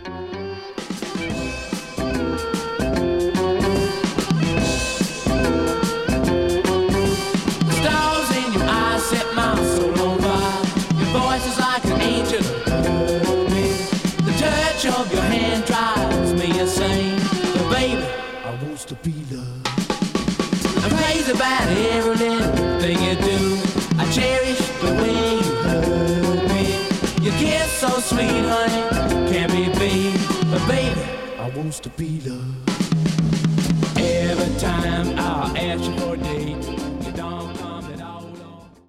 Of your hand drives me insane, but baby, I want to be loved. I'm crazy about every little thing you do. I cherish the way you hug me. Your kiss so sweet, honey, can't be beat, but baby, I want to be loved. Every time I'll ask you for